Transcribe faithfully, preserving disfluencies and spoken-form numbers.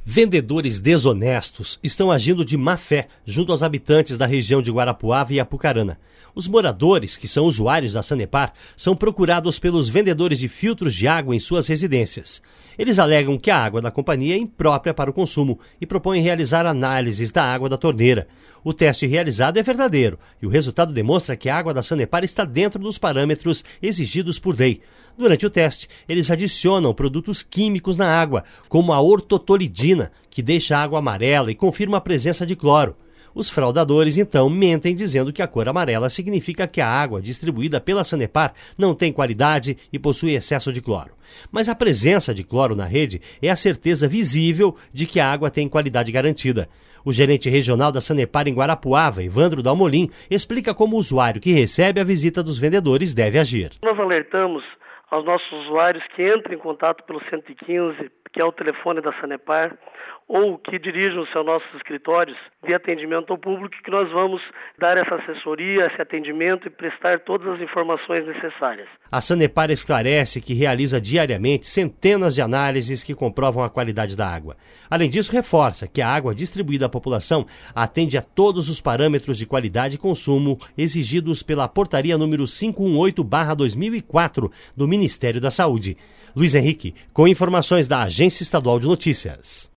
Vendedores desonestos estão agindo de má fé junto aos habitantes da região de Guarapuava e Apucarana. Os moradores, que são usuários da Sanepar, são procurados pelos vendedores de filtros de água em suas residências. Eles alegam que a água da companhia é imprópria para o consumo e propõem realizar análises da água da torneira. O teste realizado é verdadeiro e o resultado demonstra que a água da Sanepar está dentro dos parâmetros exigidos por lei. Durante o teste, eles adicionam produtos químicos na água, como a ortotolidina, que deixa a água amarela e confirma a presença de cloro. Os fraudadores, então, mentem dizendo que a cor amarela significa que a água distribuída pela Sanepar não tem qualidade e possui excesso de cloro. Mas a presença de cloro na rede é a certeza visível de que a água tem qualidade garantida. O gerente regional da Sanepar em Guarapuava, Evandro Dalmolin, explica como o usuário que recebe a visita dos vendedores deve agir. Nós alertamos aos nossos usuários que entrem em contato pelo cento e quinze, que é o telefone da Sanepar, ou que dirijam-se aos nossos escritórios de atendimento ao público, que nós vamos dar essa assessoria, esse atendimento e prestar todas as informações necessárias. A Sanepar esclarece que realiza diariamente centenas de análises que comprovam a qualidade da água. Além disso, reforça que a água distribuída à população atende a todos os parâmetros de qualidade e consumo exigidos pela Portaria número quinhentos e dezoito barra dois mil e quatro do Ministério da Saúde. Luiz Henrique, com informações da Agência Estadual de Notícias.